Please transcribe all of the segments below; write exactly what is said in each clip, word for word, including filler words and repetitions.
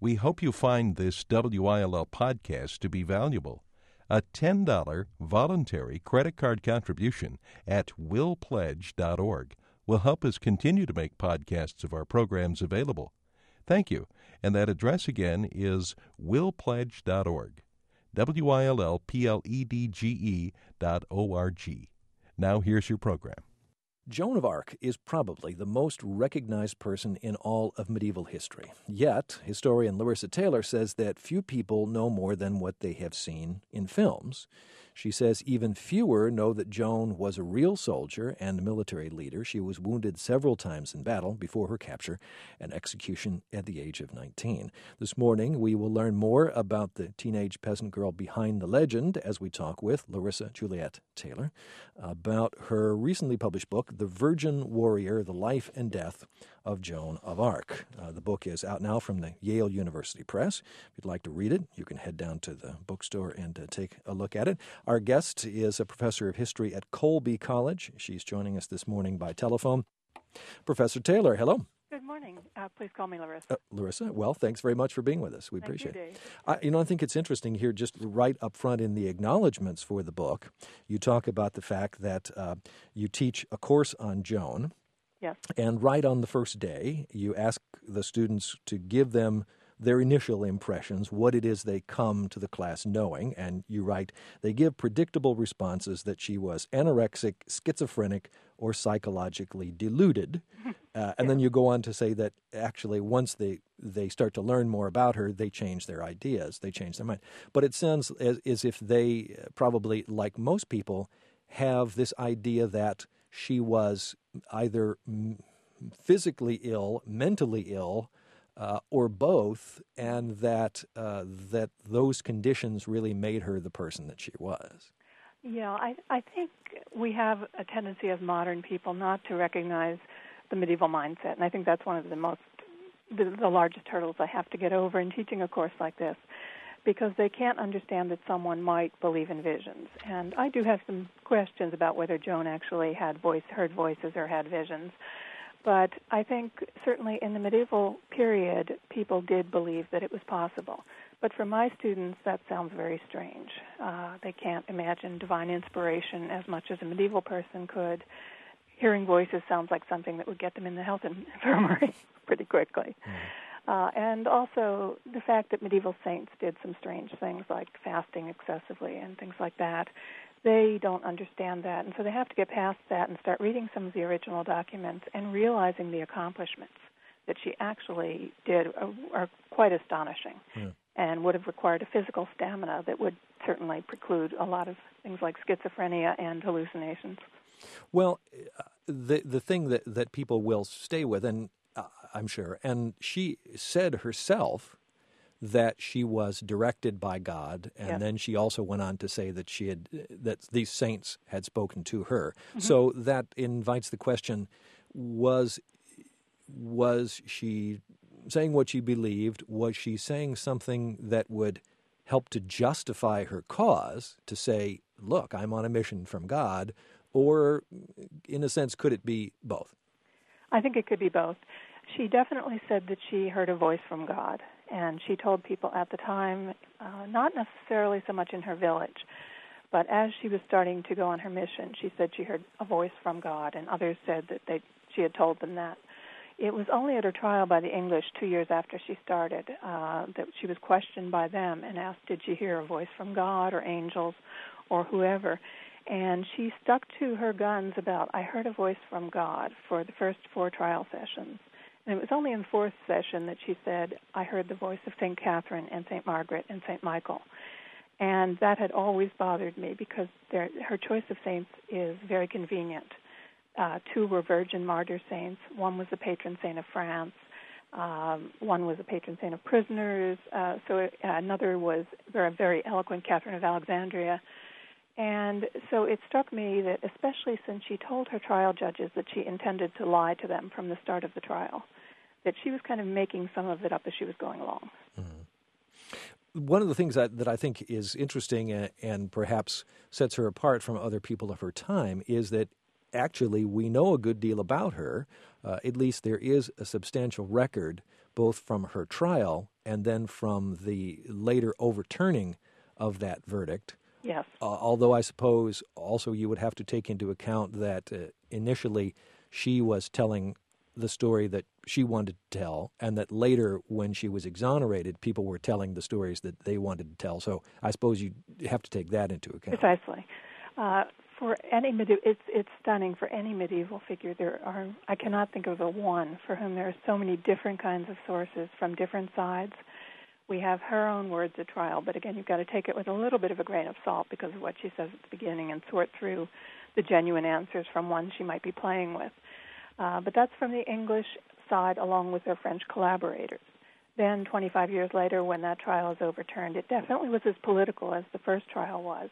We hope you find this W I L L podcast to be valuable. A ten dollars voluntary credit card contribution at will pledge dot org will help us continue to make podcasts of our programs available. Thank you. And that address again is will pledge dot org. W I L L P L E D G E dot O R G. Now here's your program. Joan of Arc is probably the most recognized person in all of medieval history. Yet, historian Larissa Taylor says that few people know more than what they have seen in films. She says even fewer know that Joan was a real soldier and military leader. She was wounded several times in battle before her capture and execution at the age of nineteen. This morning, we will learn more about the teenage peasant girl behind the legend as we talk with Larissa Juliette Taylor about her recently published book, The Virgin Warrior, The Life and Death of Joan of Arc. Uh, the book is out now from the Yale University Press. If you'd like to read it, you can head down to the bookstore and uh, take a look at it. Our guest is a professor of history at Colby College. She's joining us this morning by telephone. Professor Taylor, hello. Good morning. Uh, please call me Larissa. Uh, Larissa, well, thanks very much for being with us. We Thank appreciate you, it. Dave. I, you know, I think it's interesting here, just right up front in the acknowledgments for the book, you talk about the fact that uh, you teach a course on Joan. Yes. And right on the first day, you ask the students to give them their initial impressions, what it is they come to the class knowing. And you write, they give predictable responses that she was anorexic, schizophrenic, or psychologically deluded. Uh, and then you go on to say that actually once they, they start to learn more about her, they change their ideas, they change their mind. But it sounds as, as if they probably, like most people, have this idea that she was either physically ill, mentally ill, uh, or both, and that uh, that those conditions really made her the person that she was. Yeah, I, I think we have a tendency as modern people not to recognize the medieval mindset, and I think that's one of the most, the, the largest hurdles I have to get over in teaching a course like this, because they can't understand that someone might believe in visions. And I do have some questions about whether Joan actually had voice, heard voices or had visions. But I think certainly in the medieval period, people did believe that it was possible. But for my students, that sounds very strange. Uh, they can't imagine divine inspiration as much as a medieval person could. Hearing voices sounds like something that would get them in the health infirmary pretty quickly. Mm. Uh, and also the fact that medieval saints did some strange things like fasting excessively and things like that. They don't understand that, and so they have to get past that and start reading some of the original documents and realizing the accomplishments that she actually did are, are quite astonishing yeah. and would have required a physical stamina that would certainly preclude a lot of things like schizophrenia and hallucinations. Well, the the thing that, that people will stay with, and uh, I'm sure, and she said herself that she was directed by God, and yes. then she also went on to say that she had that these saints had spoken to her. Mm-hmm. So that invites the question: was was she saying what she believed? Was she saying something that would help to justify her cause? To say, "Look, I'm on a mission from God," or, in a sense, could it be both? I think it could be both. She definitely said that she heard a voice from God. And she told people at the time, uh, not necessarily so much in her village, but as she was starting to go on her mission, she said she heard a voice from God, and others said that they, she had told them that. It was only at her trial by the English two years after she started uh, that she was questioned by them and asked, did she hear a voice from God or angels or whoever? And she stuck to her guns about, I heard a voice from God for the first four trial sessions. And it was only in the fourth session that she said, I heard the voice of Saint Catherine and Saint Margaret and Saint Michael. And that had always bothered me because her choice of saints is very convenient. Uh, two were virgin martyr saints. One was the patron saint of France. Um, one was a patron saint of prisoners. Uh, so it, uh, another was very, very eloquent Catherine of Alexandria. And so it struck me that, especially since she told her trial judges that she intended to lie to them from the start of the trial, that she was kind of making some of it up as she was going along. Mm-hmm. One of the things that, that I think is interesting and, and perhaps sets her apart from other people of her time is that actually we know a good deal about her. Uh, at least there is a substantial record both from her trial and then from the later overturning of that verdict. Yes. Uh, although I suppose also you would have to take into account that uh, initially she was telling the story that she wanted to tell, and that later, when she was exonerated, people were telling the stories that they wanted to tell. So I suppose you have to take that into account. Precisely. Uh, for any medi- it's it's stunning for any medieval figure. There are I cannot think of a one for whom there are so many different kinds of sources from different sides. We have her own words at trial, but again, you've got to take it with a little bit of a grain of salt because of what she says at the beginning, and sort through the genuine answers from one she might be playing with. Uh, but that's from the English side along with their French collaborators. Then twenty-five years later, when that trial is overturned, it definitely was as political as the first trial was.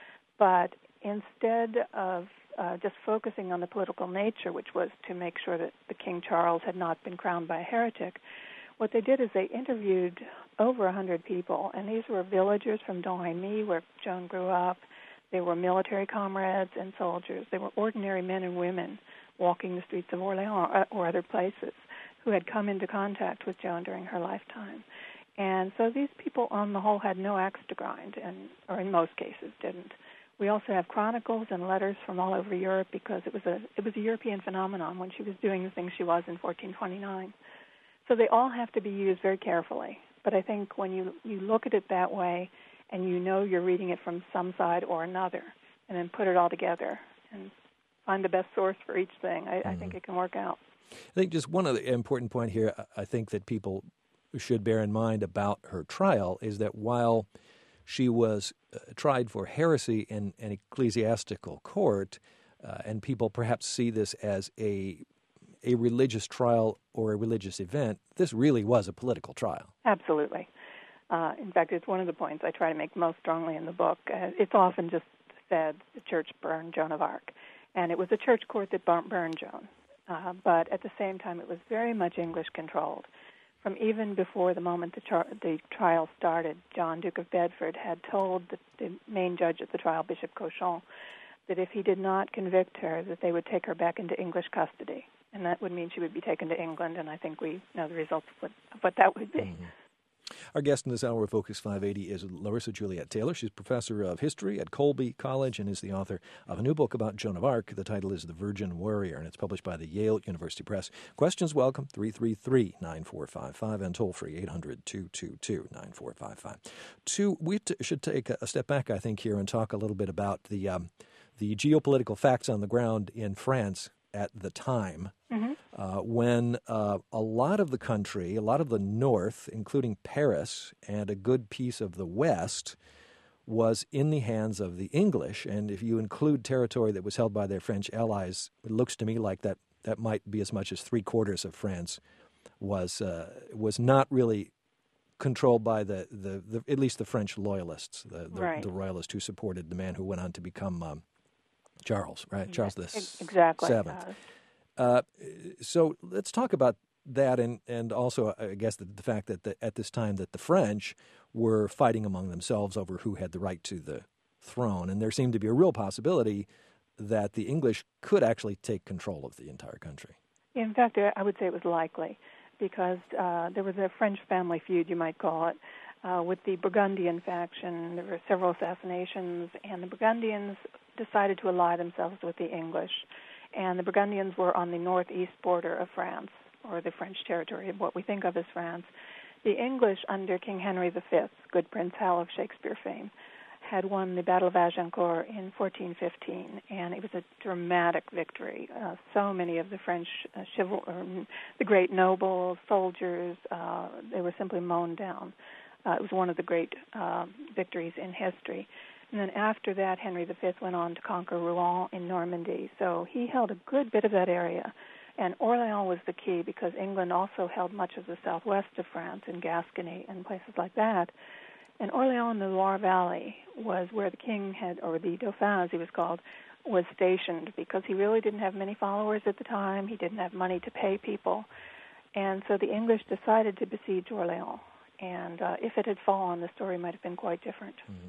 But instead of uh, just focusing on the political nature, which was to make sure that the King Charles had not been crowned by a heretic, what they did is they interviewed over one hundred people, and these were villagers from Domremy, where Joan grew up. They were military comrades and soldiers. They were ordinary men and women walking the streets of Orléans or other places who had come into contact with Joan during her lifetime. And so these people, on the whole, had no axe to grind, and or in most cases didn't. We also have chronicles and letters from all over Europe because it was a it was a European phenomenon when she was doing the things she was in fourteen twenty-nine. So they all have to be used very carefully. But I think when you, you look at it that way and you know you're reading it from some side or another, and then put it all together and find the best source for each thing, I, mm-hmm. I think it can work out. I think just one other important point here I think that people should bear in mind about her trial is that while she was uh, tried for heresy in an ecclesiastical court, uh, and people perhaps see this as a a religious trial or a religious event, this really was a political trial. Absolutely. Uh, in fact, it's one of the points I try to make most strongly in the book. Uh, it's often just said the church burned Joan of Arc, and it was the church court that burned Joan. Uh, but at the same time, it was very much English-controlled. From even before the moment the, char- the trial started, John, Duke of Bedford, had told the, the main judge at the trial, Bishop Cauchon, that if he did not convict her, that they would take her back into English custody. And that would mean she would be taken to England, and I think we know the results of what, of what that would be. Mm-hmm. Our guest in this hour of Focus five eighty is Larissa Juliette Taylor. She's professor of history at Colby College and is the author of a new book about Joan of Arc. The title is The Virgin Warrior, and it's published by the Yale University Press. Questions welcome, three three three, nine four five five, and toll-free, eight hundred, two two two, nine four five five. Two, we t- should take a step back, I think, here and talk a little bit about the um, the geopolitical facts on the ground in France at the time, mm-hmm. uh, when uh, a lot of the country, a lot of the north, including Paris and a good piece of the west, was in the hands of the English. And if you include territory that was held by their French allies, it looks to me like that, that might be as much as three quarters of France was uh, was not really controlled by the, the, the at least the French loyalists, the, the, right. the royalists who supported the man who went on to become um, Charles, right? Charles the exactly. Seventh. Uh, so let's talk about that, and, and also, I guess, the, the fact that the, at this time that the French were fighting among themselves over who had the right to the throne, and there seemed to be a real possibility that the English could actually take control of the entire country. In fact, I would say it was likely, because uh, there was a French family feud, you might call it, uh, with the Burgundian faction. There were several assassinations, and the Burgundians decided to ally themselves with the English. And the Burgundians were on the northeast border of France, or the French territory, what we think of as France. The English, under King Henry the Fifth, good Prince Hal of Shakespeare fame, had won the Battle of Agincourt in fourteen fifteen, and it was a dramatic victory. Uh, so many of the French uh, chival- or, the great nobles, soldiers, uh, they were simply mown down. Uh, it was one of the great uh, victories in history. And then after that, Henry the Fifth went on to conquer Rouen in Normandy. So he held a good bit of that area. And Orléans was the key because England also held much of the southwest of France in Gascony and places like that. And Orléans in the Loire Valley was where the king had, or the Dauphin as he was called, was stationed because he really didn't have many followers at the time. He didn't have money to pay people. And so the English decided to besiege Orléans. And uh, if it had fallen, the story might have been quite different. Mm-hmm.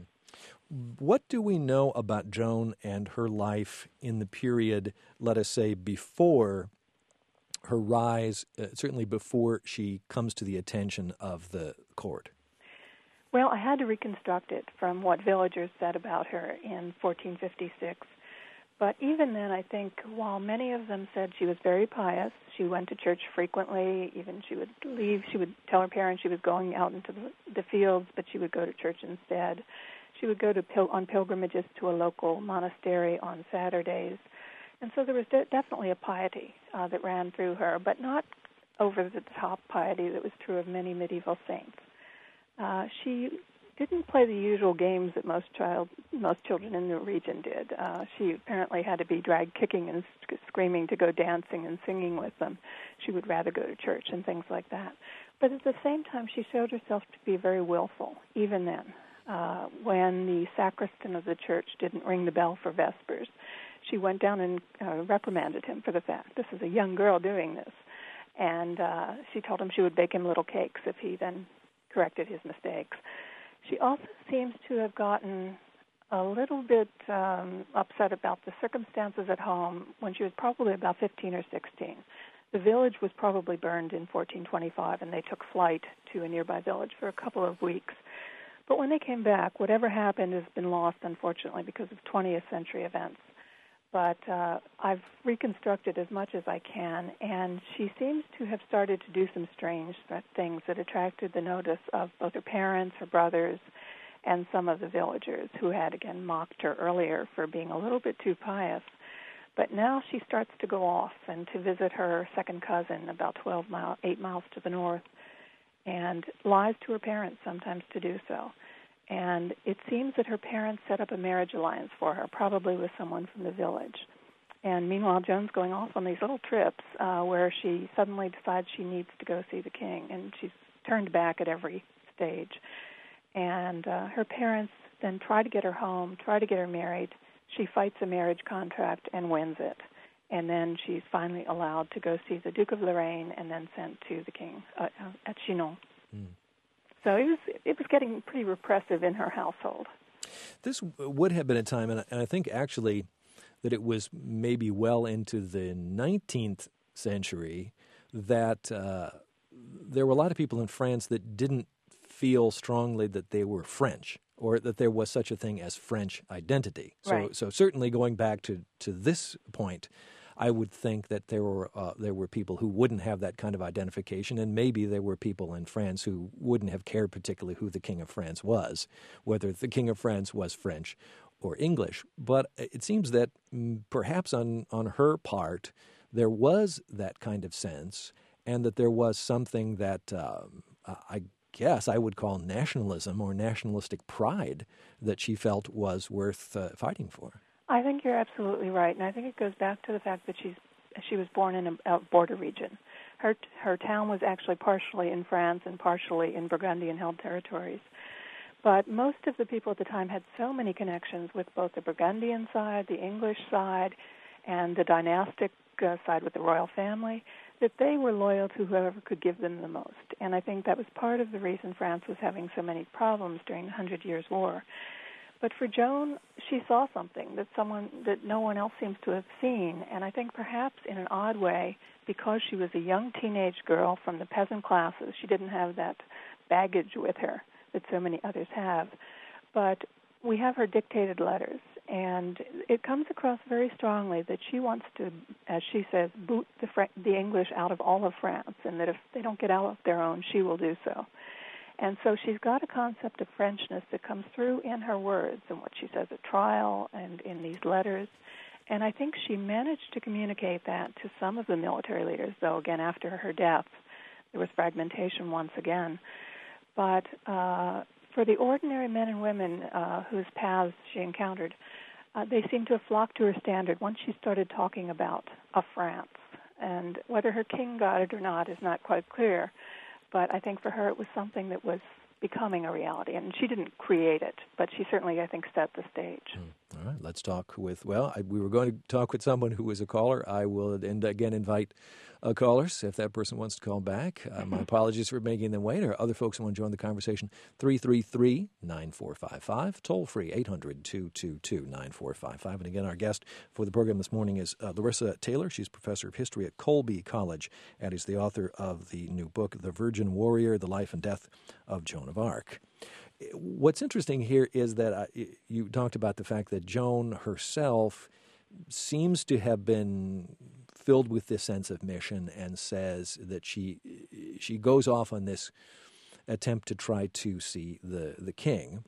What do we know about Joan and her life in the period, let us say, before her rise, uh, certainly before she comes to the attention of the court? Well, I had to reconstruct it from what villagers said about her in fourteen fifty-six. But even then, I think while many of them said she was very pious, she went to church frequently, even she would leave, she would tell her parents she was going out into the, the fields, but she would go to church instead. She would go to pil- on pilgrimages to a local monastery on Saturdays. And so there was de- definitely a piety uh, that ran through her, but not over-the-top piety that was true of many medieval saints. Uh, she didn't play the usual games that most child, most children in the region did. Uh, she apparently had to be dragged kicking and sc- screaming to go dancing and singing with them. She would rather go to church and things like that. But at the same time, she showed herself to be very willful, even then. Uh, when the sacristan of the church didn't ring the bell for Vespers, she went down and uh, reprimanded him for the fact this is a young girl doing this. And uh, she told him she would bake him little cakes if he then corrected his mistakes. She also seems to have gotten a little bit um, upset about the circumstances at home when she was probably about fifteen or sixteen. The village was probably burned in fourteen twenty-five, and they took flight to a nearby village for a couple of weeks. But when they came back, whatever happened has been lost, unfortunately, because of twentieth century events. But uh, I've reconstructed as much as I can, and she seems to have started to do some strange things that attracted the notice of both her parents, her brothers, and some of the villagers who had, again, mocked her earlier for being a little bit too pious. But now she starts to go off and to visit her second cousin about twelve miles, eight miles to the north, and lies to her parents sometimes to do so. And it seems that her parents set up a marriage alliance for her, probably with someone from the village. And meanwhile, Joan's going off on these little trips uh, where she suddenly decides she needs to go see the king, and she's turned back at every stage. And uh, her parents then try to get her home, try to get her married. She fights a marriage contract and wins it. And then she's finally allowed to go see the Duke of Lorraine and then sent to the king uh, at Chinon. Mm. So it was it was getting pretty repressive in her household. This would have been a time, and I think actually that it was maybe well into the nineteenth century, that uh, there were a lot of people in France that didn't feel strongly that they were French, or that there was such a thing as French identity. So, right. so certainly going back to, to this point, I would think that there were uh, there were people who wouldn't have that kind of identification, and maybe there were people in France who wouldn't have cared particularly who the King of France was, whether the King of France was French or English. But it seems that mm, perhaps on, on her part there was that kind of sense, and that there was something that um, I guess I would call nationalism or nationalistic pride that she felt was worth uh, fighting for. I think you're absolutely right, and I think it goes back to the fact that she's she was born in a, a border region. Her her town was actually partially in France and partially in Burgundian-held territories. But most of the people at the time had so many connections with both the Burgundian side, the English side, and the dynastic uh, side with the royal family, that they were loyal to whoever could give them the most. And I think that was part of the reason France was having so many problems during the Hundred Years' War. But for Joan, she saw something that someone that no one else seems to have seen, and I think perhaps in an odd way, because she was a young teenage girl from the peasant classes, she didn't have that baggage with her that so many others have. But we have her dictated letters, and it comes across very strongly that she wants to, as she says, boot the, Fr- the English out of all of France, and that if they don't get out of their own, she will do so. And so she's got a concept of Frenchness that comes through in her words and what she says at trial and in these letters. And I think she managed to communicate that to some of the military leaders, though, again, after her death, there was fragmentation once again. But uh, for the ordinary men and women uh, whose paths she encountered, uh, they seemed to have flocked to her standard once she started talking about a France. And whether her king got it or not is not quite clear. But I think for her it was something that was becoming a reality. And she didn't create it, but she certainly, I think, set the stage. Mm. All right, let's talk with, well, I, we were going to talk with someone who was a caller. I will, and again, invite uh, callers if that person wants to call back. Uh, my apologies for making them wait, or other folks who want to join the conversation. three three three, nine four five five, toll free, eight hundred, two two two, nine four five five. And again, our guest for the program this morning is uh, Larissa Taylor. She's professor of history at Colby College and is the author of the new book, The Virgin Warrior, The Life and Death of Joan of Arc. What's interesting here is that uh, you talked about the fact that Joan herself seems to have been filled with this sense of mission and says that she she goes off on this attempt to try to see the, the king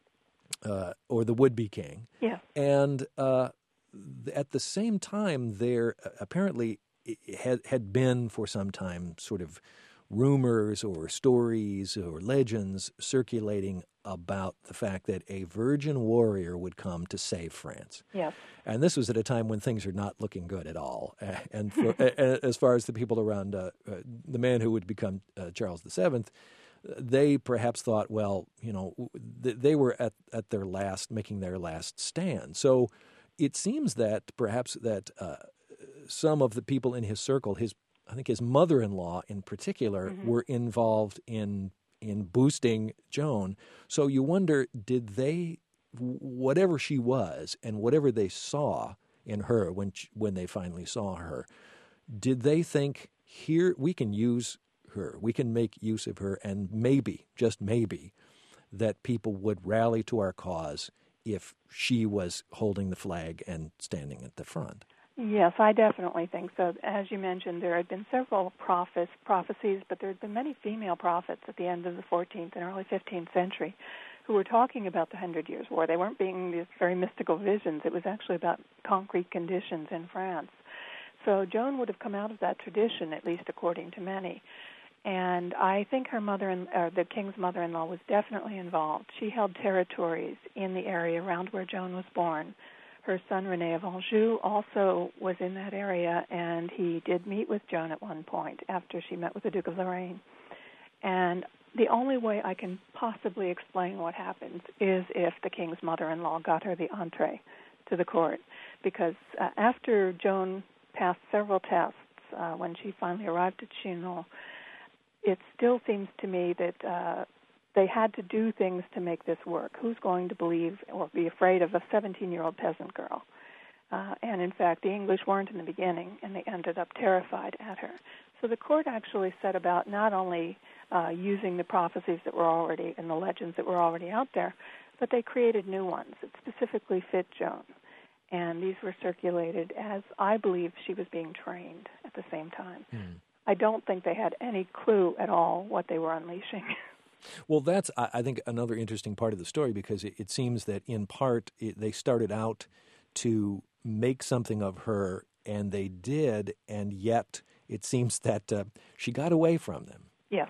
uh, or the would-be king. Yeah. And uh, at the same time, there apparently had, had been for some time sort of rumors or stories or legends circulating about the fact that a virgin warrior would come to save France. Yes. And this was at a time when things are not looking good at all. And for, as far as the people around uh, uh, the man who would become uh, Charles the Seventh, they perhaps thought, well, you know, they were at, at their last, making their last stand. So it seems that perhaps that uh, some of the people in his circle, his I think his mother-in-law in particular, mm-hmm. were involved in in boosting Joan. So you wonder, did they, whatever she was and whatever they saw in her when she, when they finally saw her, did they think, here, we can use her, we can make use of her, and maybe, just maybe, that people would rally to our cause if she was holding the flag and standing at the front? Yes, I definitely think so. As you mentioned, there had been several prophes, prophecies, but there had been many female prophets at the end of the fourteenth and early fifteenth century who were talking about the Hundred Years' War. They weren't being these very mystical visions. It was actually about concrete conditions in France. So Joan would have come out of that tradition, at least according to many. And I think her mother, or the king's mother-in-law, was definitely involved. She held territories in the area around where Joan was born. Her son, René of Anjou, also was in that area, and he did meet with Joan at one point after she met with the Duke of Lorraine. And the only way I can possibly explain what happened is if the king's mother-in-law got her the entree to the court, because uh, after Joan passed several tests, uh, when she finally arrived at Chinon, it still seems to me that uh, they had to do things to make this work. Who's going to believe or be afraid of a seventeen-year-old peasant girl? Uh, and, in fact, the English weren't in the beginning, and they ended up terrified at her. So the court actually set about not only uh, using the prophecies that were already and the legends that were already out there, but they created new ones that specifically fit Joan. And these were circulated as I believe she was being trained at the same time. Mm. I don't think they had any clue at all what they were unleashing. Well, that's, I think, another interesting part of the story, because it, it seems that in part it, they started out to make something of her, and they did, and yet it seems that uh, she got away from them. Yes.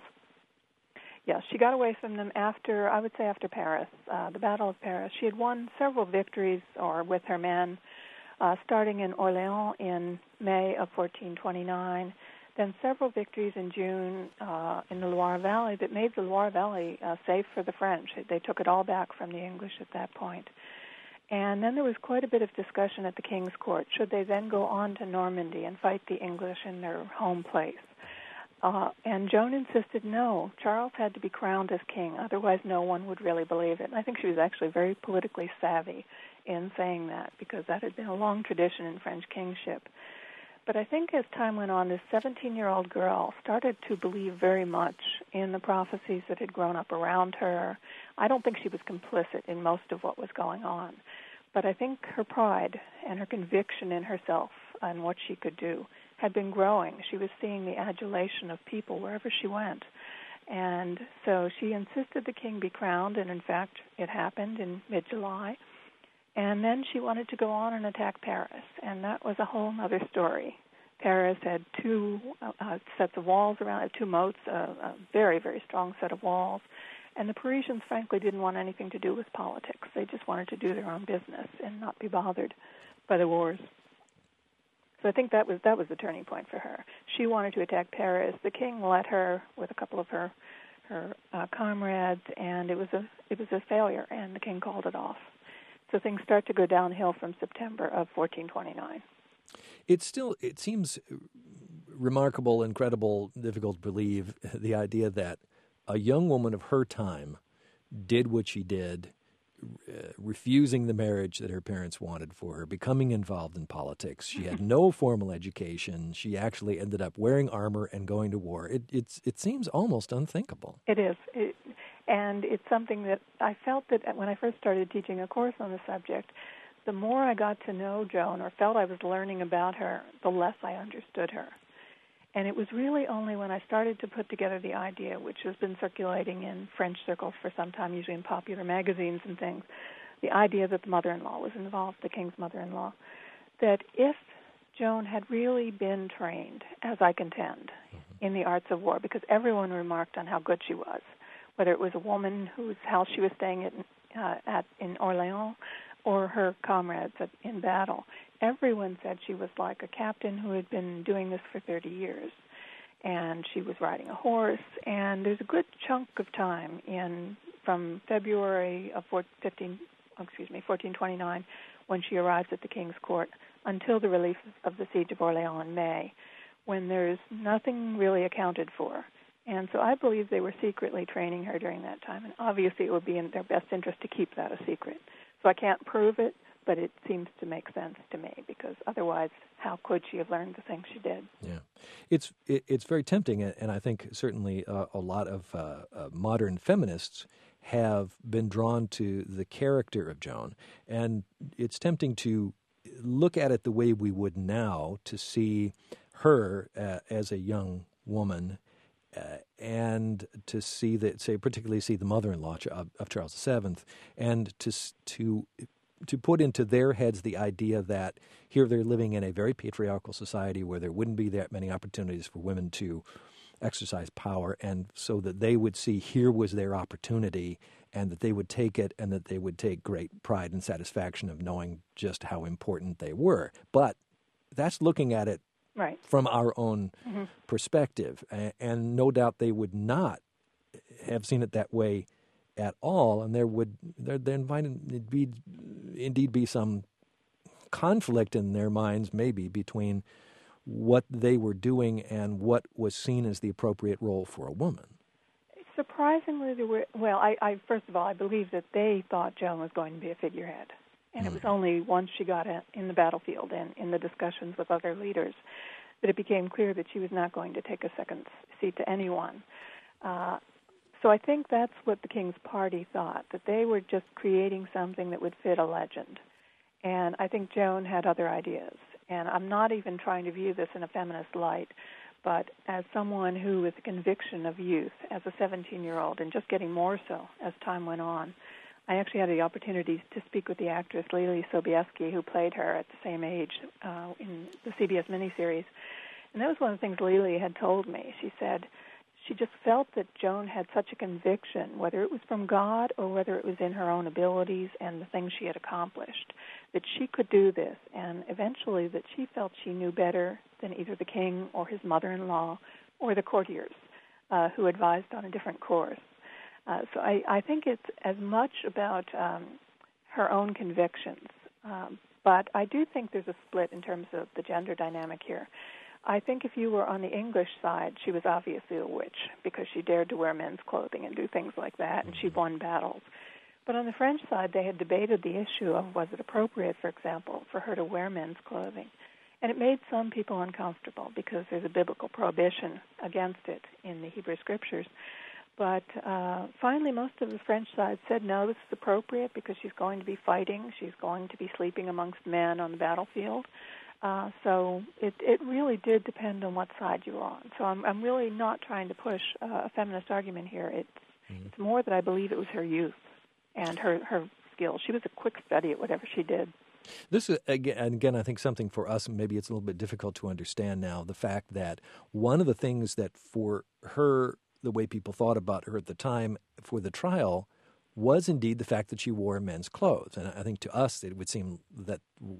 Yes, she got away from them after, I would say after Paris, uh, the Battle of Paris. She had won several victories or with her men, uh, starting in Orléans in May of fourteen twenty-nine, then several victories in June uh, in the Loire Valley that made the Loire Valley uh, safe for the French. They took it all back from the English at that point. And then there was quite a bit of discussion at the King's Court. Should they then go on to Normandy and fight the English in their home place? Uh, and Joan insisted no. Charles had to be crowned as king, otherwise no one would really believe it. And I think she was actually very politically savvy in saying that, because that had been a long tradition in French kingship. But I think as time went on, this seventeen-year-old girl started to believe very much in the prophecies that had grown up around her. I don't think she was complicit in most of what was going on. But I think her pride and her conviction in herself and what she could do had been growing. She was seeing the adulation of people wherever she went. And so she insisted the king be crowned, and in fact it happened in mid-July. And then she wanted to go on and attack Paris, and that was a whole other story. Paris had two uh, sets of walls around it, two moats, a, a very, very strong set of walls. And the Parisians, frankly, didn't want anything to do with politics. They just wanted to do their own business and not be bothered by the wars. So I think that was that was the turning point for her. She wanted to attack Paris. The king let her with a couple of her her uh, comrades, and it was a it was a failure, and the king called it off. So things start to go downhill from September of fourteen twenty-nine. It's still, it seems remarkable, incredible, difficult to believe, the idea that a young woman of her time did what she did, uh, refusing the marriage that her parents wanted for her, becoming involved in politics. She had no formal education. She actually ended up wearing armor and going to war. It, it's, it seems almost unthinkable. It is. It, and it's something that I felt that when I first started teaching a course on the subject, the more I got to know Joan or felt I was learning about her, the less I understood her. And it was really only when I started to put together the idea, which has been circulating in French circles for some time, usually in popular magazines and things, the idea that the mother-in-law was involved, the king's mother-in-law, that if Joan had really been trained, as I contend, mm-hmm. in the arts of war, because everyone remarked on how good she was, whether it was a woman whose house she was staying at, uh, at in Orléans or her comrades at, in battle, everyone said she was like a captain who had been doing this for thirty years. And she was riding a horse, and there's a good chunk of time in from February of fifteen, excuse me, fourteen twenty-nine, when she arrives at the king's court, until the relief of the siege of Orléans in May, when there's nothing really accounted for. And so I believe they were secretly training her during that time, and obviously it would be in their best interest to keep that a secret. So I can't prove it, but it seems to make sense to me, because otherwise, how could she have learned the things she did? Yeah, it's it, it's very tempting, and I think certainly uh, a lot of uh, uh, modern feminists have been drawn to the character of Joan, and it's tempting to look at it the way we would now, to see her uh, as a young woman. Uh, and to see that, say, particularly see the mother-in-law of, of Charles the Seventh, and to to to put into their heads the idea that here they're living in a very patriarchal society where there wouldn't be that many opportunities for women to exercise power, and so that they would see here was their opportunity, and that they would take it, and that they would take great pride and satisfaction of knowing just how important they were. But that's looking at it right from our own mm-hmm. perspective, and, and no doubt they would not have seen it that way at all, and there would there then might be indeed be some conflict in their minds, maybe, between what they were doing and what was seen as the appropriate role for a woman. Surprisingly, there were, well, I, I first of all, I believe that they thought Joan was going to be a figurehead. And it was only once she got in the battlefield and in the discussions with other leaders that it became clear that she was not going to take a second seat to anyone. Uh, so I think that's what the King's party thought, that they were just creating something that would fit a legend. And I think Joan had other ideas. And I'm not even trying to view this in a feminist light, but as someone who, with the conviction of youth, as a seventeen-year-old, and just getting more so as time went on, I actually had the opportunity to speak with the actress Lily Sobieski, who played her at the same age uh, in the C B S miniseries. And that was one of the things Lily had told me. She said she just felt that Joan had such a conviction, whether it was from God or whether it was in her own abilities and the things she had accomplished, that she could do this. And eventually that she felt she knew better than either the king or his mother-in-law or the courtiers uh, who advised on a different course. Uh, so I, I think it's as much about um, her own convictions, um, but I do think there's a split in terms of the gender dynamic here. I think if you were on the English side, she was obviously a witch because she dared to wear men's clothing and do things like that, and she won battles. But on the French side, they had debated the issue of was it appropriate, for example, for her to wear men's clothing. And it made some people uncomfortable because there's a biblical prohibition against it in the Hebrew Scriptures. But uh, finally, most of the French side said, no, this is appropriate because she's going to be fighting. She's going to be sleeping amongst men on the battlefield. Uh, so it, it really did depend on what side you were on. So I'm, I'm really not trying to push uh, a feminist argument here. It's, mm-hmm. it's more that I believe it was her youth and her, her skills. She was a quick study at whatever she did. This is, again, again, I think something for us, maybe it's a little bit difficult to understand now, the fact that one of the things that for her, the way people thought about her at the time for the trial was indeed the fact that she wore men's clothes. And I think to us it would seem that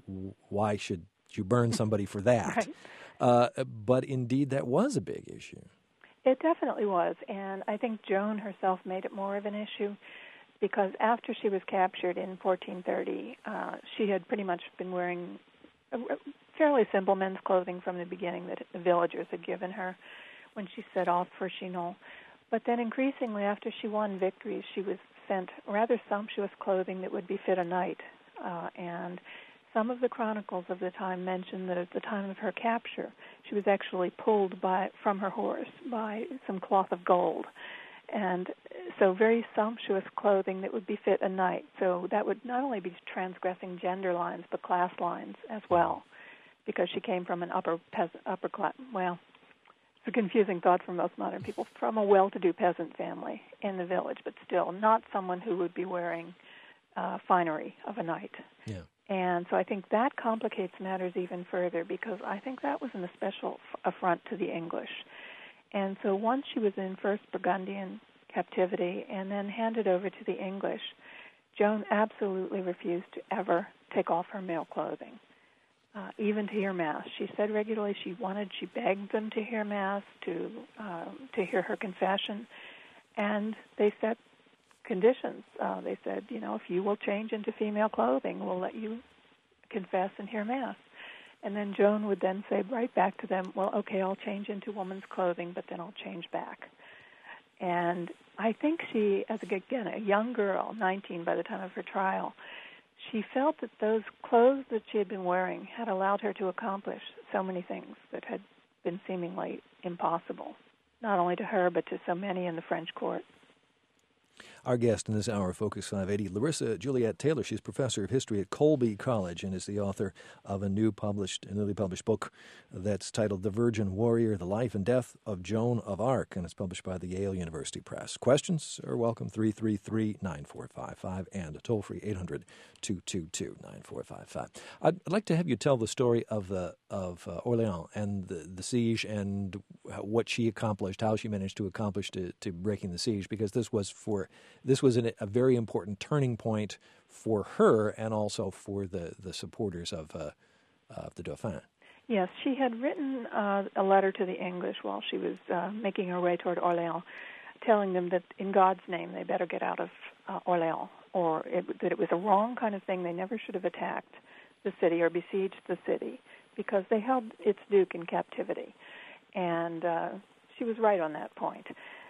why should you burn somebody for that? Right. Uh, but indeed that was a big issue. It definitely was. And I think Joan herself made it more of an issue because after she was captured in fourteen thirty, uh, she had pretty much been wearing a fairly simple men's clothing from the beginning that the villagers had given her when she set off for Chinon. But then increasingly, after she won victories, she was sent rather sumptuous clothing that would befit a knight. Uh, and some of the chronicles of the time mention that at the time of her capture, she was actually pulled by from her horse by some cloth of gold. And so very sumptuous clothing that would befit a knight. So that would not only be transgressing gender lines, but class lines as well, because she came from an upper peasant, upper class, well, it's a confusing thought for most modern people, from a well-to-do peasant family in the village, but still not someone who would be wearing uh, finery of a knight. Yeah. And so I think that complicates matters even further, because I think that was an especial affront to the English. And so once she was in first Burgundian captivity and then handed over to the English, Joan absolutely refused to ever take off her male clothing, uh, even to hear Mass. She said regularly she wanted, she begged them to hear Mass, to uh, to hear her confession, and they set conditions. Uh, they said, you know, if you will change into female clothing, we'll let you confess and hear Mass. And then Joan would then say right back to them, well, okay, I'll change into woman's clothing, but then I'll change back. And I think she, as, a, again, a young girl, nineteen by the time of her trial, she felt that those clothes that she had been wearing had allowed her to accomplish so many things that had been seemingly impossible, not only to her, but to so many in the French court. Our guest in this hour of Focus five eighty, Larissa Juliet Taylor. She's professor of history at Colby College and is the author of a new published, a newly published book that's titled The Virgin Warrior, The Life and Death of Joan of Arc, and it's published by the Yale University Press. Questions are welcome, three three three, nine four five five, and toll-free eight hundred, two two two, nine four five five. I'd like to have you tell the story of uh, of uh, Orléans and the, the siege and what she accomplished, how she managed to accomplish to, to breaking the siege, because this was for This was an, a very important turning point for her and also for the, the supporters of uh, of the Dauphin. Yes, she had written uh, a letter to the English while she was uh, making her way toward Orléans, telling them that in God's name they better get out of uh, Orléans, or it, that it was a wrong kind of thing. They never should have attacked the city or besieged the city because they held its duke in captivity. And uh, she was right on that point.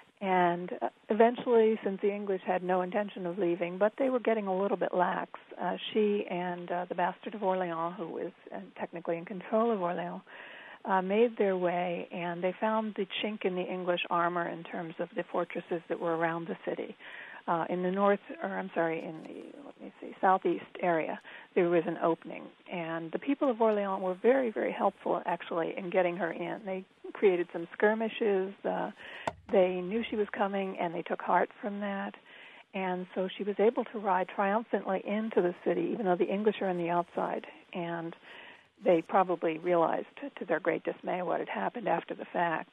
And uh, eventually, since the English had no intention of leaving, but they were getting a little bit lax, uh, she and uh, the Bastard of Orléans, who was uh, technically in control of Orléans, uh, made their way, and they found the chink in the English armor in terms of the fortresses that were around the city. Uh, in the north, or I'm sorry, in the, let me see, southeast area, there was an opening. And the people of Orléans were very, very helpful, actually, in getting her in. They created some skirmishes. Uh, they knew she was coming, and they took heart from that. And so she was able to ride triumphantly into the city, even though the English are on the outside. And they probably realized, to their great dismay, what had happened after the fact.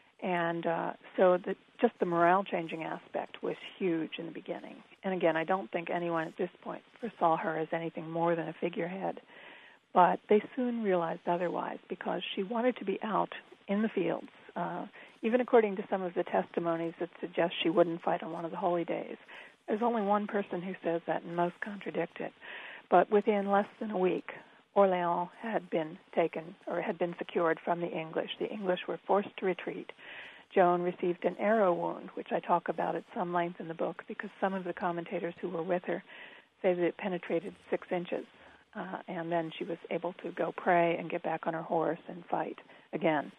And uh, so the, just the morale-changing aspect was huge in the beginning. And again, I don't think anyone at this point foresaw her as anything more than a figurehead. But they soon realized otherwise because she wanted to be out in the fields, uh, even according to some of the testimonies that suggest she wouldn't fight on one of the holy days. There's only one person who says that, and most contradict it. But within less than a week, Orléans had been taken or had been secured from the English. The English were forced to retreat. Joan received an arrow wound, which I talk about at some length in the book because some of the commentators who were with her say that it penetrated six inches. Uh, and then she was able to go pray and get back on her horse and fight again.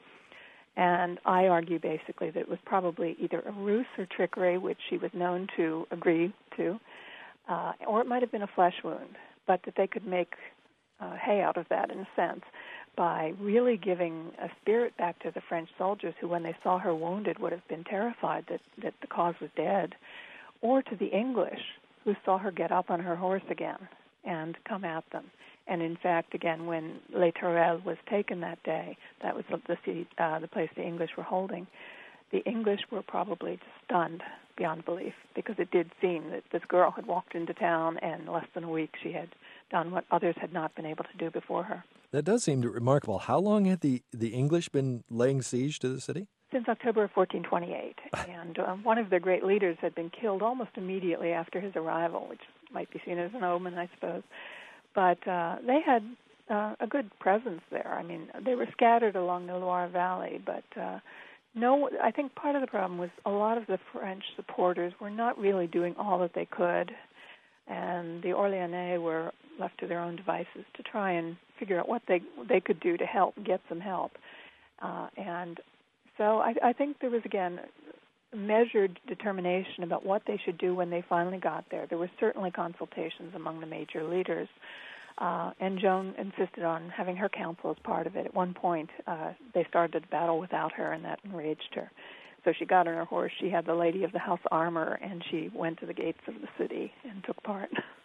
And I argue basically that it was probably either a ruse or trickery, which she was known to agree to, uh, or it might have been a flesh wound, but that they could make Uh, hay out of that, in a sense, by really giving a spirit back to the French soldiers who, when they saw her wounded, would have been terrified that, that the cause was dead, or to the English, who saw her get up on her horse again and come at them. And in fact, again, when Les Tourelles was taken that day, that was the, the, uh, the place the English were holding, the English were probably stunned beyond belief because it did seem that this girl had walked into town and in less than a week she had done what others had not been able to do before her. That does seem remarkable. How long had the, the English been laying siege to the city? since October of fourteen twenty-eight. And um, one of their great leaders had been killed almost immediately after his arrival, which might be seen as an omen, I suppose. But uh, they had uh, a good presence there. I mean, they were scattered along the Loire Valley, but uh, no, I think part of the problem was a lot of the French supporters were not really doing all that they could, and the Orléanais were left to their own devices to try and figure out what they they could do to help, get some help. Uh, and so I, I think there was, again, measured determination about what they should do when they finally got there. There were certainly consultations among the major leaders, uh, and Joan insisted on having her council as part of it. At one point, uh, they started a battle without her, and that enraged her. So she got on her horse, she had the lady of the house armor, and she went to the gates of the city and took part.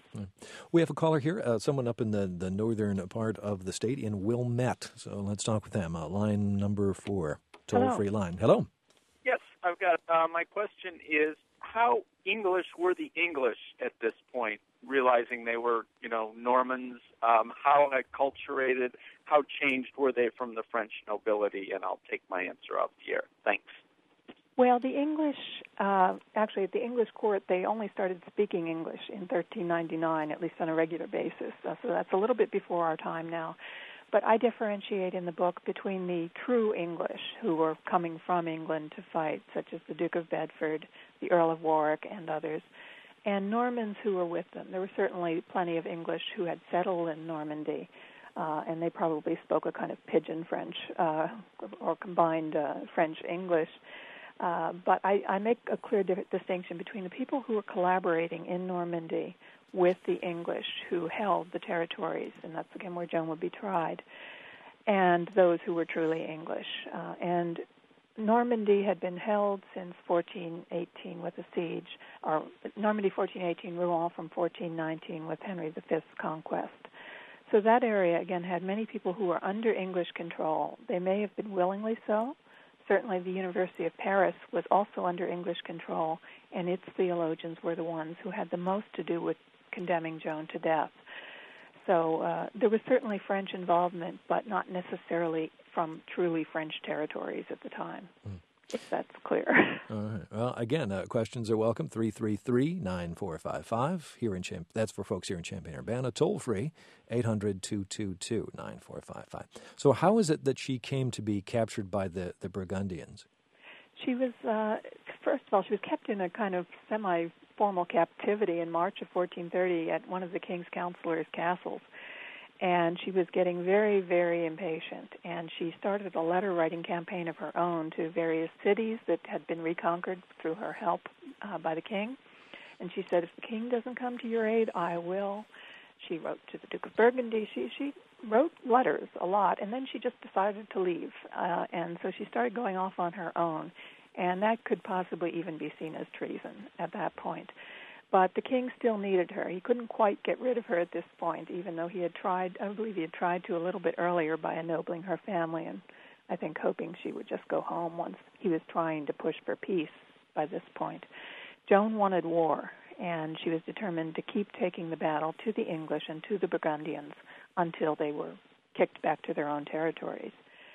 We have a caller here, uh, someone up in the, the northern part of the state in Wilmette. So let's talk with them. Uh, line number four, toll-free line. Hello. Yes, I've got, uh, my question is, how English were the English at this point, realizing they were, you know, Normans? Um, how acculturated, how changed were they from the French nobility? And I'll take my answer off the air. Thanks. Well, the English, uh, actually at the English court, they only started speaking English in thirteen ninety-nine, at least on a regular basis. Uh, so that's a little bit before our time now. But I differentiate in the book between the true English, who were coming from England to fight, such as the Duke of Bedford, the Earl of Warwick, and others, and Normans who were with them. There were certainly plenty of English who had settled in Normandy, uh, and they probably spoke a kind of pidgin French uh, or combined uh, French-English. Uh, but I, I make a clear di- distinction between the people who were collaborating in Normandy with the English who held the territories, and that's, again, where Joan would be tried, and those who were truly English. Uh, and Normandy had been held since fourteen eighteen with a siege, or Normandy fourteen eighteen, Rouen from fourteen nineteen with Henry the Fifth's conquest. So that area, again, had many people who were under English control. They may have been willingly so. Certainly the University of Paris was also under English control, and its theologians were the ones who had the most to do with condemning Joan to death. So uh, there was certainly French involvement, but not necessarily from truly French territories at the time, mm. if that's clear. All right. Well, again, uh, questions are welcome. three three three, nine four five five. Here in Champ- that's for folks here in Champaign-Urbana. Toll free, eight hundred, two two two, nine four five five. So how is it that she came to be captured by the, the Burgundians? She was, uh, first of all, she was kept in a kind of semi-formal captivity in March of fourteen thirty at one of the king's counselors' castles. And she was getting very, very impatient. And she started a letter-writing campaign of her own to various cities that had been reconquered through her help uh, by the king. And she said, if the king doesn't come to your aid, I will. She wrote to the Duke of Burgundy. She she wrote letters a lot, and then she just decided to leave. Uh, and so she started going off on her own, and that could possibly even be seen as treason at that point. But the king still needed her. He couldn't quite get rid of her at this point, even though he had tried, I believe he had tried to a little bit earlier by ennobling her family, and I think hoping she would just go home once he was trying to push for peace by this point. Joan wanted war, and she was determined to keep taking the battle to the English and to the Burgundians until they were kicked back to their own territories.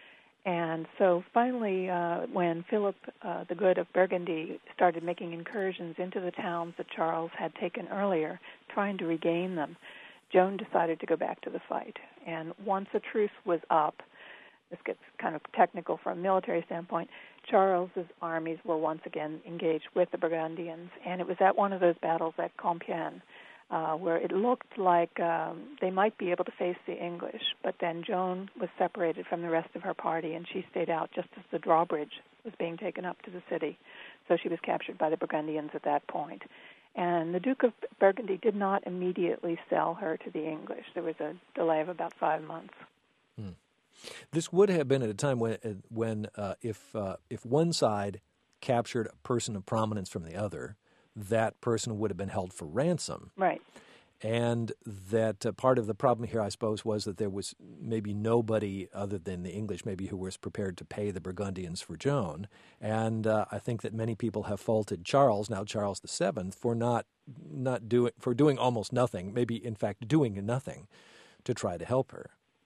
And so finally, uh, when Philip uh, the Good of Burgundy started making incursions into the towns that Charles had taken earlier, trying to regain them, Joan decided to go back to the fight. And once a truce was up, this gets kind of technical from a military standpoint, Charles's armies were once again engaged with the Burgundians. And it was at one of those battles at Compiègne Uh, where it looked like um, they might be able to face the English, but then Joan was separated from the rest of her party, and she stayed out just as the drawbridge was being taken up to the city. So she was captured by the Burgundians at that point. And the Duke of Burgundy did not immediately sell her to the English. There was a delay of about five months. Hmm. This would have been at a time when, when uh, if uh, if one side captured a person of prominence from the other, that person would have been held for ransom. Right. And that uh, part of the problem here, I suppose, was that there was maybe nobody other than the English maybe who was prepared to pay the Burgundians for Joan. And uh, I think that many people have faulted Charles, now Charles the Seventh, for not not doing for doing almost nothing, maybe in fact doing nothing to try to help her.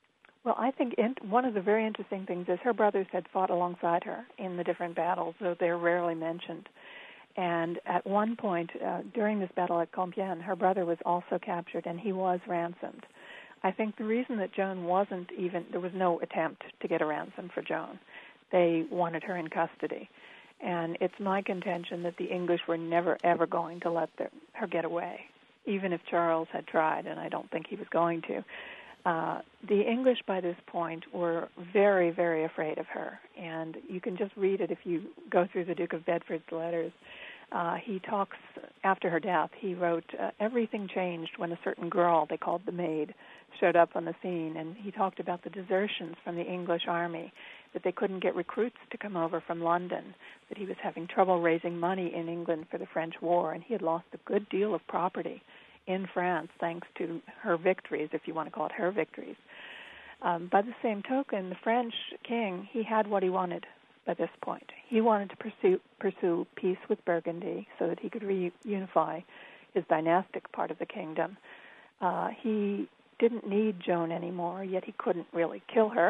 Well, I think in, one of the very interesting things is her brothers had fought alongside her in the different battles, though they're rarely mentioned. And at one point, uh, during this battle at Compiègne, her brother was also captured, and he was ransomed. I think the reason that Joan wasn't even, there was no attempt to get a ransom for Joan. They wanted her in custody. And it's my contention that the English were never, ever going to let the, her get away, even if Charles had tried, and I don't think he was going to. Uh, the English by this point were very, very afraid of her. And you can just read it if you go through the Duke of Bedford's letters. Uh, he talks, after her death, he wrote, uh, everything changed when a certain girl, they called the maid, showed up on the scene. And he talked about the desertions from the English army, that they couldn't get recruits to come over from London, that he was having trouble raising money in England for the French war, and he had lost a good deal of property in France thanks to her victories, if you want to call it her victories. Um, by the same token, the French king, he had what he wanted by this point. He wanted to pursue, pursue peace with Burgundy so that he could reunify his dynastic part of the kingdom. Uh, he didn't need Joan anymore, yet he couldn't really kill her.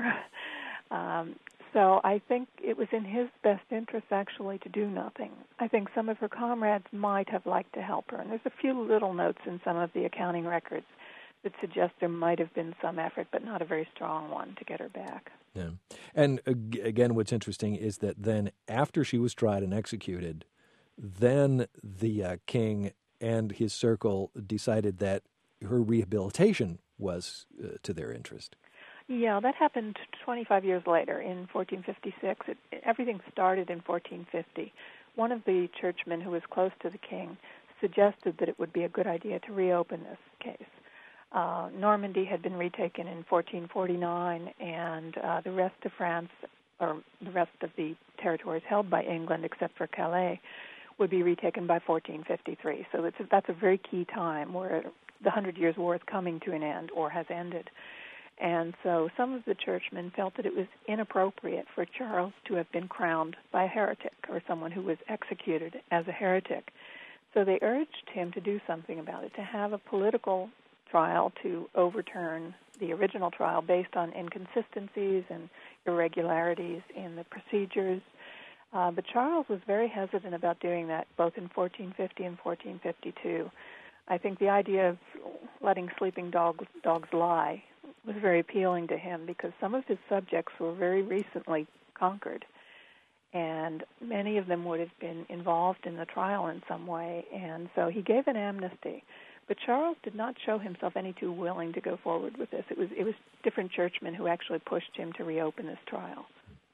Um, so I think it was in his best interest, actually, to do nothing. I think some of her comrades might have liked to help her, and there's a few little notes in some of the accounting records that suggest there might have been some effort, but not a very strong one, to get her back. Yeah. And again, what's interesting is that then after she was tried and executed, then the uh, king and his circle decided that her rehabilitation was uh, to their interest. Yeah, that happened twenty-five years later in fourteen fifty-six. It, everything started in fourteen fifty. One of the churchmen who was close to the king suggested that it would be a good idea to reopen this case. Uh, Normandy had been retaken in fourteen forty-nine, and uh, the rest of France, or the rest of the territories held by England except for Calais, would be retaken by fourteen fifty-three. So it's, that's a very key time where the Hundred Years' War is coming to an end or has ended. And so some of the churchmen felt that it was inappropriate for Charles to have been crowned by a heretic or someone who was executed as a heretic. So they urged him to do something about it, to have a political trial to overturn the original trial based on inconsistencies and irregularities in the procedures. Uh, but Charles was very hesitant about doing that, both in fourteen fifty and fourteen fifty-two. I think the idea of letting sleeping dogs, dogs lie was very appealing to him because some of his subjects were very recently conquered, and many of them would have been involved in the trial in some way, and so he gave an amnesty. But Charles did not show himself any too willing to go forward with this. It was it was different churchmen who actually pushed him to reopen this trial.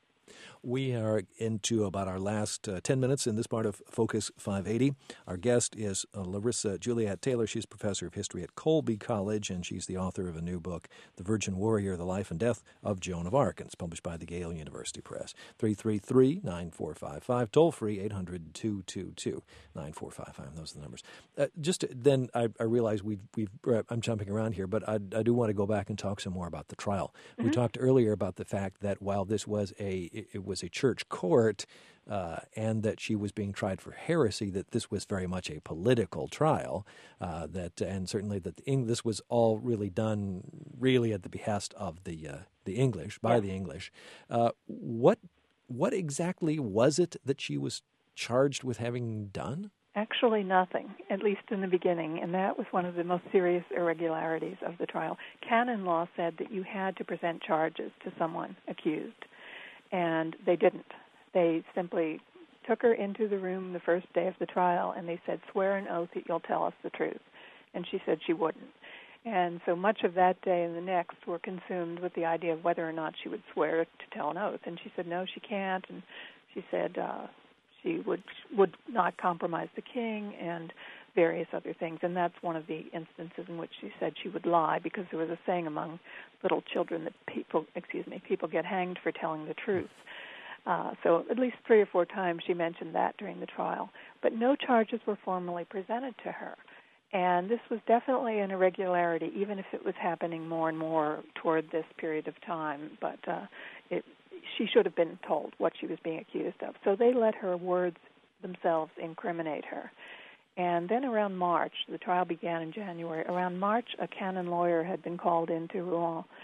We are into about our last uh, ten minutes in this part of Focus five eighty. Our guest is uh, Larissa Juliet Taylor. She's professor of history at Colby College, and she's the author of a new book, The Virgin Warrior, The Life and Death of Joan of Arc, and it's published by the Yale University Press. three three three, nine four five five, toll-free eight hundred, two two two, nine four five five. Those are the numbers. Uh, just to, then I, I realize we've, we've, uh, I'm jumping around here, but I, I do want to go back and talk some more about the trial. Mm-hmm. We talked earlier about the fact that while this was a, it, it was a church court uh, and that she was being tried for heresy, that this was very much a political trial, uh, that and certainly that the Eng- this was all really done really at the behest of the uh, the English, by yeah. the English. Uh, what what exactly was it that she was charged with having done? Actually nothing, at least in the beginning, and that was one of the most serious irregularities of the trial. Canon law said that you had to present charges to someone accused, and they didn't. They simply took her into the room the first day of the trial, and they said, swear an oath that you'll tell us the truth. And she said she wouldn't. And so much of that day and the next were consumed with the idea of whether or not she would swear to tell an oath. And she said, no, she can't. And she said uh, she would would not compromise the king and various other things. And that's one of the instances in which she said she would lie, because there was a saying among little children that people, excuse me, people get hanged for telling the truth. Uh, so at least three or four times she mentioned that during the trial. But no charges were formally presented to her. And this was definitely an irregularity, even if it was happening more and more toward this period of time. But uh, it, she should have been told what she was being accused of. So they let her words themselves incriminate her. And then around March, the trial began in January, around March a canon lawyer had been called into Rouen,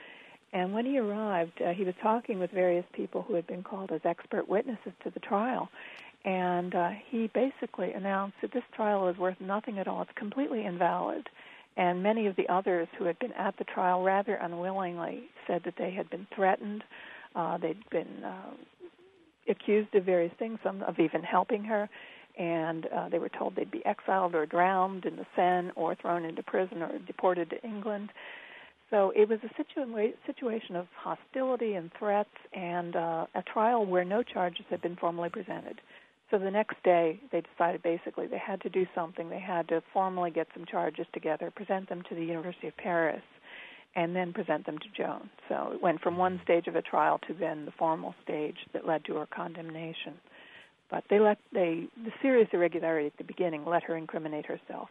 And when he arrived, uh, he was talking with various people who had been called as expert witnesses to the trial. And uh, he basically announced that this trial is worth nothing at all. It's completely invalid. And many of the others who had been at the trial rather unwillingly said that they had been threatened. Uh, they'd been uh, accused of various things, some of even helping her. And uh, they were told they'd be exiled or drowned in the Seine or thrown into prison or deported to England. So it was a situa- situation of hostility and threats and uh, a trial where no charges had been formally presented. So the next day, they decided basically they had to do something. They had to formally get some charges together, present them to the University of Paris, and then present them to Joan. So it went from one stage of a trial to then the formal stage that led to her condemnation. But they let they the serious irregularity at the beginning let her incriminate herself.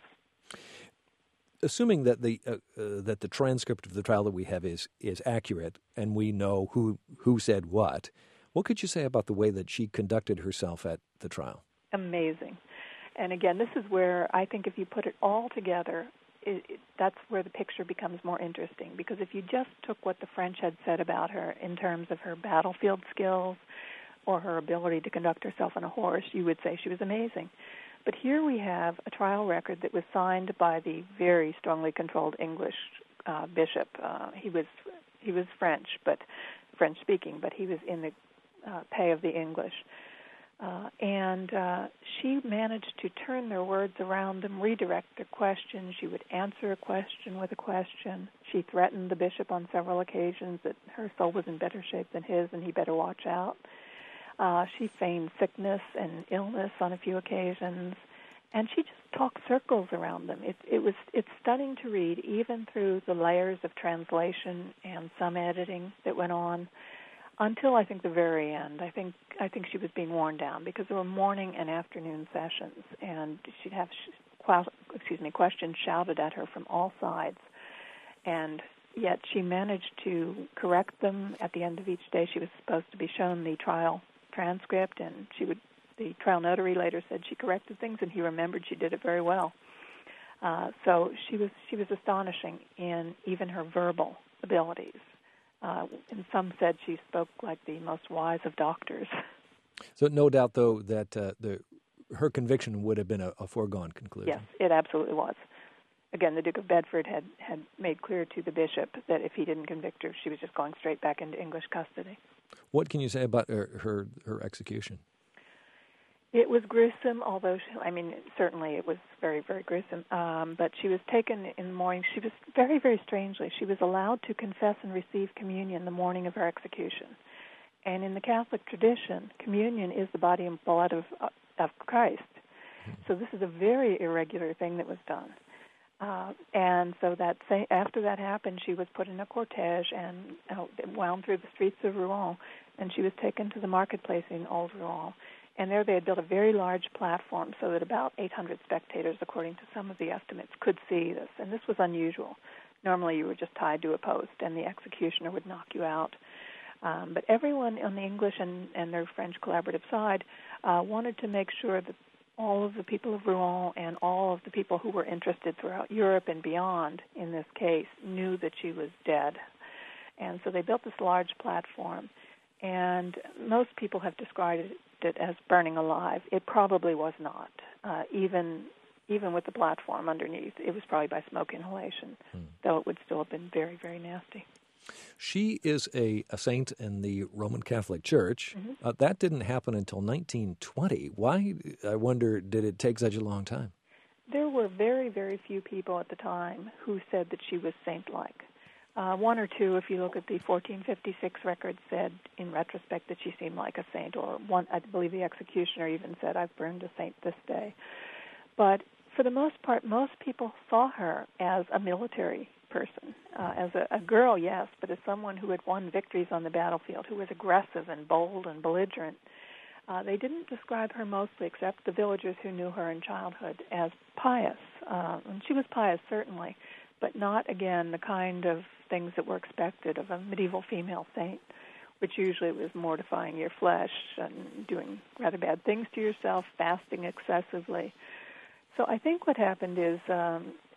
Assuming that the uh, uh, that the transcript of the trial that we have is is accurate and we know who who said what, what could you say about the way that she conducted herself at the trial? Amazing. And again, this is where I think if you put it all together, it, it, that's where the picture becomes more interesting. Because if you just took what the French had said about her in terms of her battlefield skills or her ability to conduct herself on a horse, you would say she was amazing. But here we have a trial record that was signed by the very strongly controlled English uh, bishop. Uh, he was he was French, but French speaking, but he was in the uh, pay of the English. Uh, and uh, she managed to turn their words around them, redirect their questions. She would answer a question with a question. She threatened the bishop on several occasions that her soul was in better shape than his and he better watch out. Uh, she feigned sickness and illness on a few occasions, and she just talked circles around them. It, it was it's stunning to read, even through the layers of translation and some editing that went on, until I think the very end. I think I think she was being worn down because there were morning and afternoon sessions, and she'd have excuse me questions shouted at her from all sides, and yet she managed to correct them at the end of each day. She was supposed to be shown the trial transcript, and she would. The trial notary later said she corrected things, and he remembered she did it very well. Uh, so she was she was astonishing in even her verbal abilities. Uh, and some said she spoke like the most wise of doctors. So no doubt, though, that uh, the her conviction would have been a, a foregone conclusion. Yes, it absolutely was. Again, the Duke of Bedford had, had made clear to the bishop that if he didn't convict her, she was just going straight back into English custody. What can you say about her her, her execution? It was gruesome, although, she, I mean, certainly it was very, very gruesome. Um, but she was taken in the morning. She was very, very strangely, she was allowed to confess and receive communion the morning of her execution. And in the Catholic tradition, communion is the body and blood of, of Christ. So this is a very irregular thing that was done. Uh, and so that after that happened, she was put in a cortege and uh, wound through the streets of Rouen, and she was taken to the marketplace in Old Rouen. And there they had built a very large platform so that about eight hundred spectators, according to some of the estimates, could see this. And this was unusual. Normally you were just tied to a post, and the executioner would knock you out. Um, but everyone on the English and, and their French collaborative side uh, wanted to make sure that all of the people of Rouen and all of the people who were interested throughout Europe and beyond in this case knew that she was dead. And so they built this large platform. And most people have described it as burning alive. It probably was not. Uh, even even with the platform underneath, it was probably by smoke inhalation, hmm. though it would still have been very, very nasty. She is a, a saint in the Roman Catholic Church. Mm-hmm. Uh, that didn't happen until nineteen twenty. Why, I wonder, did it take such a long time? There were very, very few people at the time who said that she was saint-like. Uh, one or two, if you look at the fourteen fifty-six record, said in retrospect that she seemed like a saint, or one, I believe the executioner even said, "I've burned a saint this day." But for the most part, most people saw her as a military person, uh, as a, a girl, yes, but as someone who had won victories on the battlefield, who was aggressive and bold and belligerent. Uh, they didn't describe her mostly, except the villagers who knew her in childhood, as pious. Uh, and she was pious, certainly, but not, again, the kind of things that were expected of a medieval female saint, which usually was mortifying your flesh and doing rather bad things to yourself, fasting excessively. So I think what happened is um,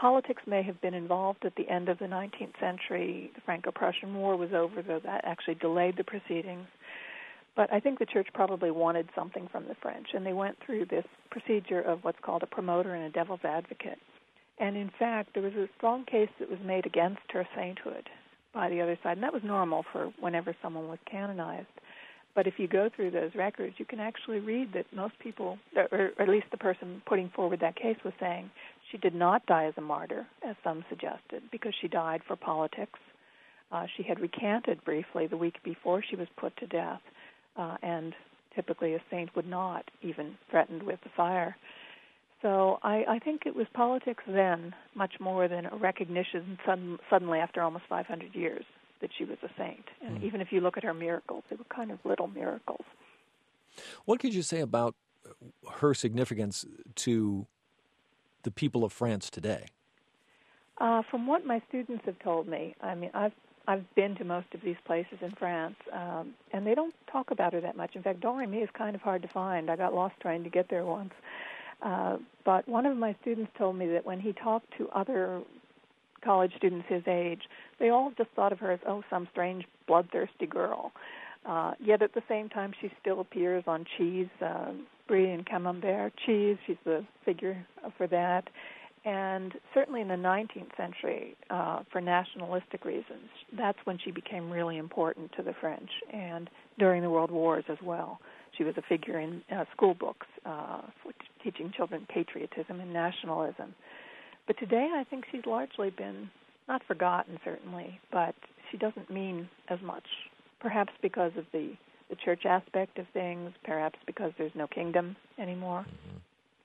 politics may have been involved at the end of the nineteenth century. The Franco-Prussian War was over, though that actually delayed the proceedings. But I think the church probably wanted something from the French, and they went through this procedure of what's called a promoter and a devil's advocate. And in fact, there was a strong case that was made against her sainthood by the other side, and that was normal for whenever someone was canonized. But if you go through those records, you can actually read that most people, or at least the person putting forward that case, was saying she did not die as a martyr, as some suggested, because she died for politics. Uh, she had recanted briefly the week before she was put to death, uh, and typically a saint would not, even threatened with the fire. So I, I think it was politics then, much more than a recognition sudden, suddenly after almost five hundred years that she was a saint. And mm. even if you look at her miracles, they were kind of little miracles. What could you say about her significance to the people of France today? Uh, from what my students have told me, I mean, I've I've been to most of these places in France, um, and they don't talk about her that much. In fact, Domremy is kind of hard to find. I got lost trying to get there once. Uh, but one of my students told me that when he talked to other college students his age, they all just thought of her as, oh, some strange bloodthirsty girl. Uh, yet at the same time, she still appears on cheese, uh, brie and camembert cheese. She's the figure for that. And certainly in the nineteenth century, uh, for nationalistic reasons, that's when she became really important to the French, and during the World Wars as well. She was a figure in uh, school books uh, for t- teaching children patriotism and nationalism. But today I think she's largely been, not forgotten certainly, but she doesn't mean as much, perhaps because of the, the church aspect of things, perhaps because there's no kingdom anymore. Mm-hmm.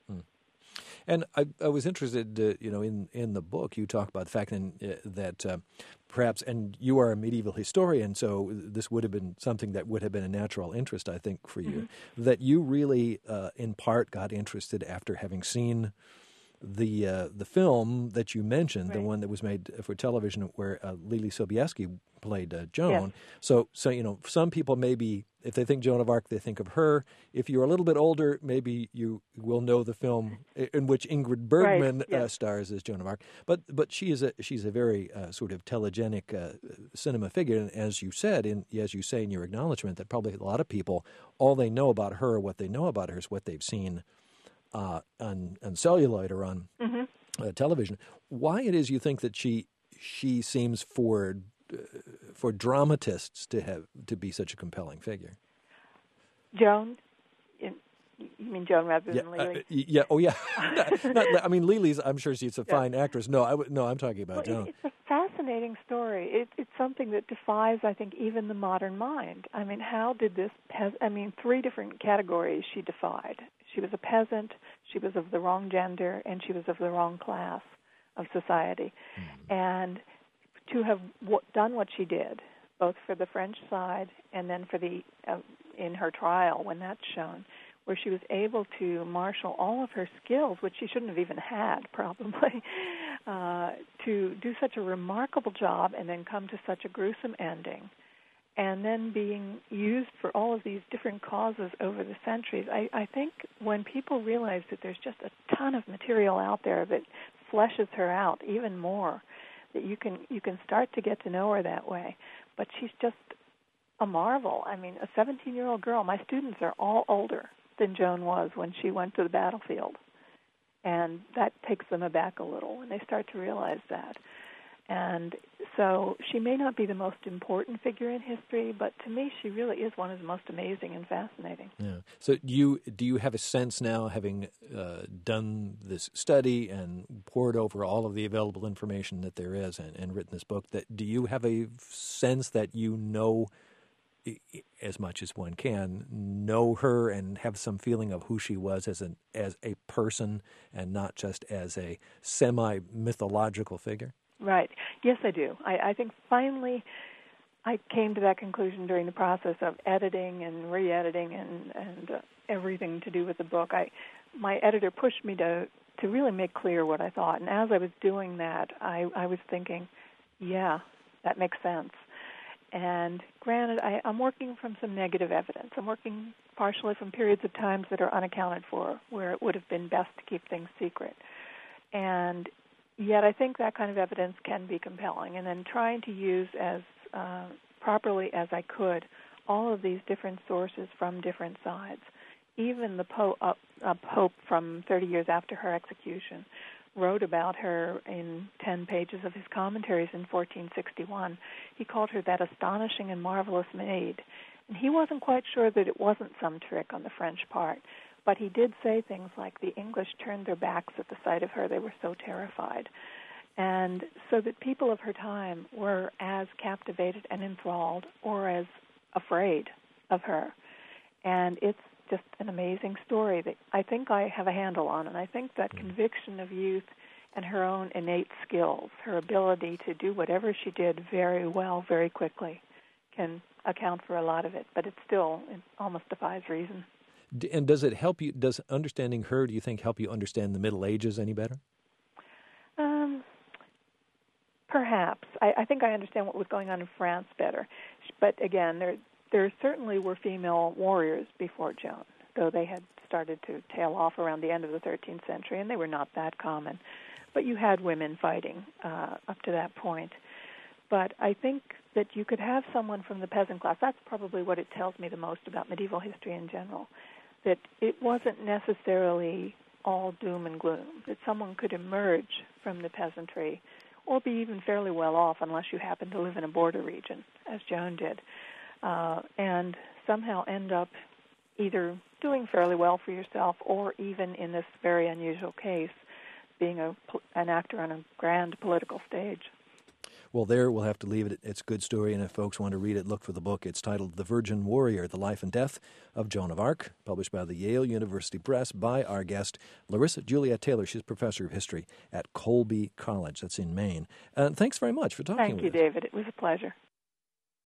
And I, I was interested, uh, you know, in, in the book, you talk about the fact in, uh, that uh, perhaps, and you are a medieval historian, so this would have been something that would have been a natural interest, I think, for you, mm-hmm. that you really, uh, in part, got interested after having seen the uh, the film that you mentioned, right. the one that was made for television where uh, Lily Sobieski played uh, Joan. Yes. So, so you know, some people maybe, if they think Joan of Arc, they think of her. If you're a little bit older, maybe you will know the film in which Ingrid Bergman right. yes. uh, stars as Joan of Arc. But but she is a she's a very uh, sort of telegenic uh, cinema figure, and as you said, in as you say in your acknowledgement, that probably a lot of people, all they know about her, what they know about her, is what they've seen Uh, on, on celluloid or on mm-hmm. uh, television. Why it is you think that she she seems for uh, for dramatists to have to be such a compelling figure? Joan, you mean Joan rather yeah, than Lily? Uh, yeah. Oh yeah. not, not, I mean, Lily's. I'm sure she's a yeah. fine actress. No, I w- no. I'm talking about well, Joan. It's a fascinating story. It, it's something that defies, I think, even the modern mind. I mean, how did this? Pe- I mean, three different categories she defied. She was a peasant, she was of the wrong gender, and she was of the wrong class of society. Mm-hmm. And to have w- done what she did, both for the French side and then for the uh, in her trial when that's shown, where she was able to marshal all of her skills, which she shouldn't have even had probably, uh, to do such a remarkable job and then come to such a gruesome ending, and then being used for all of these different causes over the centuries. I, I think when people realize that there's just a ton of material out there that fleshes her out even more, that you can you can start to get to know her that way. But she's just a marvel. I mean, a seventeen-year-old girl. My students are all older than Joan was when she went to the battlefield. And that takes them aback a little when they start to realize that. And so she may not be the most important figure in history, but to me she really is one of the most amazing and fascinating. Yeah. So do you, do you have a sense now, having uh, done this study and poured over all of the available information that there is and, and written this book, that do you have a sense that you know, as much as one can, know her and have some feeling of who she was as an as a person and not just as a semi-mythological figure? Right. Yes, I do. I, I think finally I came to that conclusion during the process of editing and re-editing and, and uh, everything to do with the book. I, my editor pushed me to, to really make clear what I thought. And as I was doing that, I, I was thinking, yeah, that makes sense. And granted, I, I'm working from some negative evidence. I'm working partially from periods of times that are unaccounted for, where it would have been best to keep things secret. And yet I think that kind of evidence can be compelling. And then trying to use as uh, properly as I could all of these different sources from different sides. Even the po- uh, uh, Pope from thirty years after her execution wrote about her in ten pages of his commentaries in fourteen sixty-one. He called her that astonishing and marvelous maid. And he wasn't quite sure that it wasn't some trick on the French part, but he did say things like the English turned their backs at the sight of her. They were so terrified. And so that people of her time were as captivated and enthralled or as afraid of her. And it's just an amazing story that I think I have a handle on, and I think that mm. conviction of youth and her own innate skills, her ability to do whatever she did very well, very quickly, can account for a lot of it, but it still it almost defies reason. And does it help you, does understanding her, do you think, help you understand the Middle Ages any better? Um, perhaps. I, I think I understand what was going on in France better. But again, there There certainly were female warriors before Joan, though they had started to tail off around the end of the thirteenth century, and they were not that common. But you had women fighting uh, up to that point. But I think that you could have someone from the peasant class. That's probably what it tells me the most about medieval history in general, that it wasn't necessarily all doom and gloom, that someone could emerge from the peasantry or be even fairly well off unless you happen to live in a border region, as Joan did. Uh, and somehow end up either doing fairly well for yourself or even, in this very unusual case, being a, an actor on a grand political stage. Well, there we'll have to leave it. It's a good story, and if folks want to read it, look for the book. It's titled The Virgin Warrior, The Life and Death of Joan of Arc, published by the Yale University Press by our guest, Larissa Juliet Taylor. She's professor of history at Colby College. That's in Maine. Uh, thanks very much for talking Thank with you, us. David. It was a pleasure.